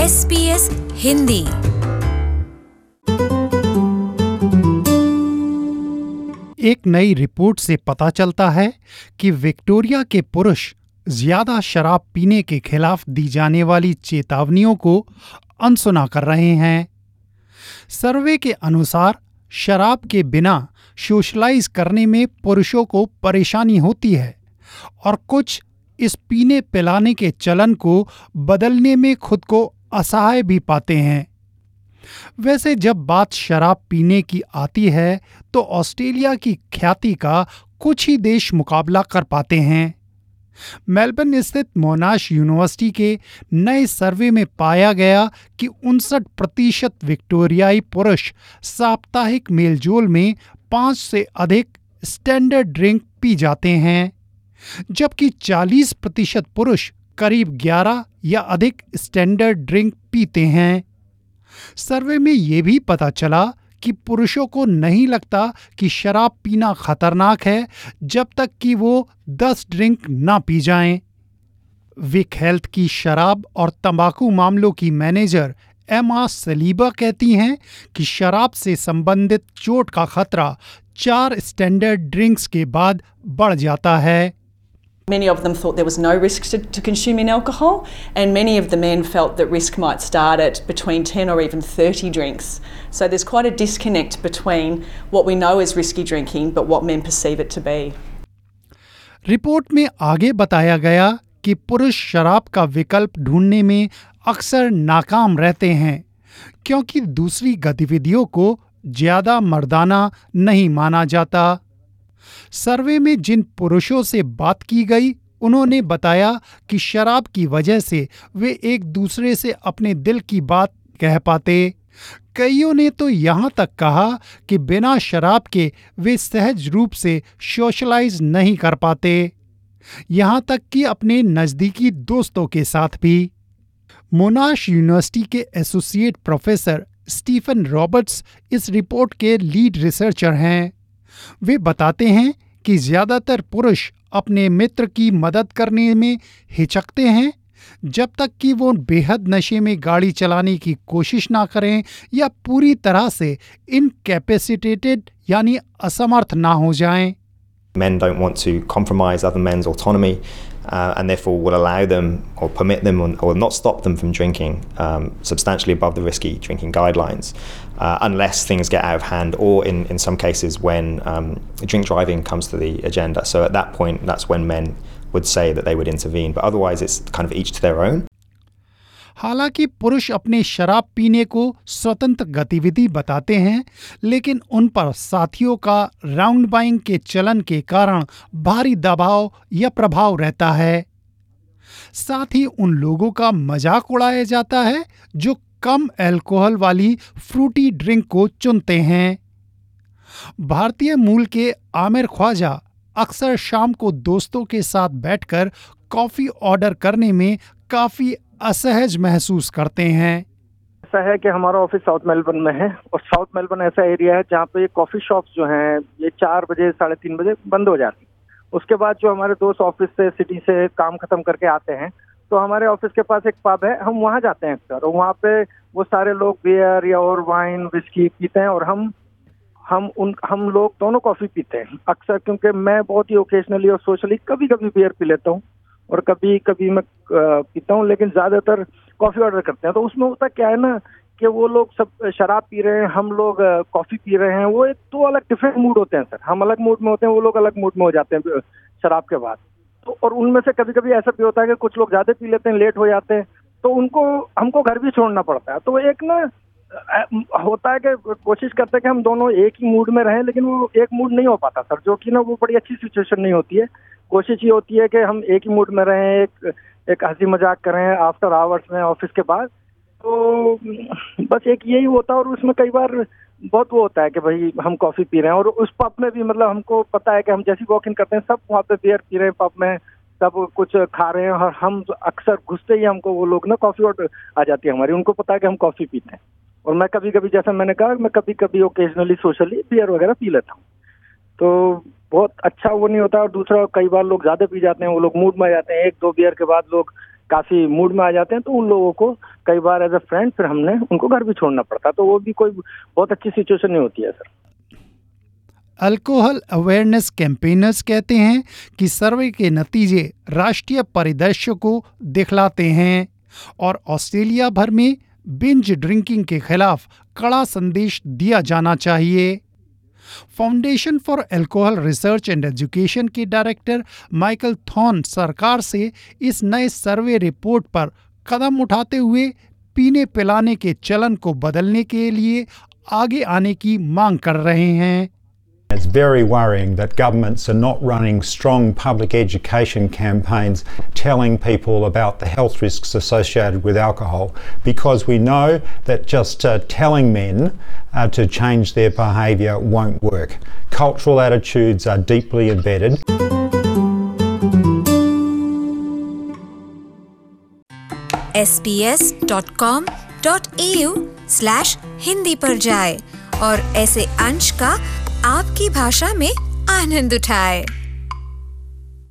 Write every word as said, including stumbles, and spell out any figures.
S B S Hindi. एक नई report से पता चलता है कि विक्टोरिया के पुरुष ज्यादा शराब पीने के खिलाफ दी जाने वाली चेतावनियों को अनसुना कर रहे हैं। सर्वे के अनुसार शराब के बिना सोशलाइज करने में पुरुषों को परेशानी होती है और कुछ इस पीने पिलाने के चलन को बदलने में खुद को असहाय भी पाते हैं। वैसे जब बात शराब पीने की आती है तो ऑस्ट्रेलिया की ख्याति का कुछ ही देश मुकाबला कर पाते हैं। मेलबर्न स्थित मोनाश यूनिवर्सिटी के नए सर्वे में पाया गया कि उनसठ प्रतिशत विक्टोरियाई पुरुष साप्ताहिक मेलजोल में पांच से अधिक स्टैंडर्ड ड्रिंक पी जाते हैं, जबकि चालीस प्रतिशत पुरुष करीब ग्यारह या अधिक स्टैंडर्ड ड्रिंक पीते हैं। सर्वे में यह भी पता चला कि पुरुषों को नहीं लगता कि शराब पीना खतरनाक है जब तक कि वो दस ड्रिंक ना पी जाएं। विक हेल्थ की शराब और तंबाकू मामलों की मैनेजर एमा सलीबा कहती हैं कि शराब से संबंधित चोट का खतरा चार स्टैंडर्ड ड्रिंक्स के बाद बढ़ जाता है। Many of them thought there was no risk to, to consuming alcohol, and many of the men felt that risk might start at between ten or even thirty drinks. So there's quite a disconnect between what we know as risky drinking but what men perceive it to be. Report में आगे बताया गया कि पुरुष शराब का विकल्प ढूंढने में अक्सर नाकाम रहते हैं क्योंकि दूसरी गतिविधियों को ज्यादा मर्दाना नहीं माना जाता। सर्वे में जिन पुरुषों से बात की गई उन्होंने बताया कि शराब की वजह से वे एक दूसरे से अपने दिल की बात कह पाते। कईयों ने तो यहाँ तक कहा कि बिना शराब के वे सहज रूप से सोशलाइज नहीं कर पाते, यहाँ तक कि अपने नज़दीकी दोस्तों के साथ भी। मोनाश यूनिवर्सिटी के एसोसिएट प्रोफेसर स्टीफन रॉबर्ट्स इस रिपोर्ट के लीड रिसर्चर हैं। वे बताते हैं कि ज्यादातर पुरुष अपने मित्र की मदद करने में हिचकते हैं जब तक कि वो बेहद नशे में गाड़ी चलाने की कोशिश ना करें या पूरी तरह से इनकैपेसिटेटेड यानी असमर्थ ना हो जाएं। Men don't want to compromise other men's autonomy uh, and therefore will allow them or permit them or, or not stop them from drinking um, substantially above the risky drinking guidelines uh, unless things get out of hand or in, in some cases when um, drink driving comes to the agenda. So at that point, that's when men would say that they would intervene, but otherwise it's kind of each to their own. हालांकि पुरुष अपने शराब पीने को स्वतंत्र गतिविधि बताते हैं, लेकिन उन पर साथियों का राउंड बाइंग के चलन के कारण भारी दबाव या प्रभाव रहता है। साथ ही उन लोगों का मजाक उड़ाया जाता है जो कम अल्कोहल वाली फ्रूटी ड्रिंक को चुनते हैं। भारतीय मूल के आमिर ख्वाजा अक्सर शाम को दोस्तों के साथ बैठकर कॉफी ऑर्डर करने में काफी असहज महसूस करते हैं। ऐसा है कि हमारा ऑफिस साउथ मेलबर्न में है और साउथ मेलबर्न ऐसा एरिया है जहाँ पे कॉफी शॉप्स जो हैं ये चार बजे साढ़े तीन बजे बंद हो जाती। उसके बाद जो हमारे दोस्त ऑफिस से सिटी से काम खत्म करके आते हैं तो हमारे ऑफिस के पास एक पब है, हम वहाँ जाते हैं अक्सर और वहाँ पे वो सारे लोग बियर या और वाइन विस्की पीते हैं और हम हम उन हम लोग दोनों कॉफी पीते हैं अक्सर, क्योंकि मैं बहुत ही ओकेजनली और सोशली कभी कभी बियर पी लेता हूँ और कभी कभी मैं पीता हूँ, लेकिन ज्यादातर कॉफी ऑर्डर करते हैं। तो उसमें होता क्या है ना कि वो लोग सब शराब पी रहे हैं, हम लोग कॉफी पी रहे हैं, वो एक दो अलग डिफरेंट मूड होते हैं सर। हम अलग मूड में होते हैं, वो लोग अलग मूड में हो जाते हैं शराब के बाद। तो और उनमें से कभी कभी ऐसा भी होता है कि कुछ लोग ज्यादा पी लेते हैं, लेट हो जाते हैं, तो उनको हमको घर भी छोड़ना पड़ता है। तो एक ना होता है कि कोशिश करते हैं कि हम दोनों एक ही मूड में रहें, लेकिन वो एक मूड नहीं हो पाता सर, जो कि ना वो बड़ी अच्छी सिचुएशन नहीं होती है। कोशिश ये होती है कि हम एक ही मूड में रहें, एक एक हंसी मजाक करें आफ्टर आवर्स में ऑफिस के बाद। तो बस एक यही होता है और उसमें कई बार बहुत वो होता है कि भाई हम कॉफी पी रहे हैं और उस पब में भी मतलब हमको पता है कि हम जैसे वॉक इन करते हैं सब वहाँ पे बियर पी रहे हैं, पब में सब कुछ खा रहे हैं और हम अक्सर घुसते ही हमको वो लोग ना कॉफी ऑर्डर आ जाती है हमारी, उनको पता है कि हम कॉफी पीते हैं। और मैं कभी कभी जैसा मैंने कहा मैं कभी कभी ओकेजनली सोशली बियर वगैरह पी लेता हूँ, तो बहुत अच्छा वो नहीं होता। और दूसरा कई बार लोग ज्यादा पी जाते हैं, वो लोग मूड में आ जाते हैं, एक दो बियर के बाद लोग काफ़ी मूड में आ जाते हैं, तो उन लोगों को कई बार एज अ फ्रेंड फिर हमने उनको घर भी छोड़ना पड़ता, तो वो भी कोई बहुत अच्छी सिचुएशन नहीं होती है सर। अल्कोहल अवेयरनेस कैंपेनर्स कहते हैं कि सर्वे के नतीजे राष्ट्रीय परिदृश्य को दिखलाते हैं और ऑस्ट्रेलिया भर में बिंज ड्रिंकिंग के खिलाफ कड़ा संदेश दिया जाना चाहिए। Foundation for alcohol research and education के डायरेक्टर माइकल थॉर्न सरकार से इस नए सर्वे रिपोर्ट पर कदम उठाते हुए पीने पिलाने के चलन को बदलने के लिए आगे आने की मांग कर रहे हैं। It's very worrying that governments are not running strong public education campaigns telling people about the health risks associated with alcohol, because we know that just uh, telling men uh, to change their behaviour won't work. Cultural attitudes are deeply embedded. S B S dot com dot A U slash Hindi पर जाए और ऐसे अंश का आपकी भाषा में आनंद उठाए।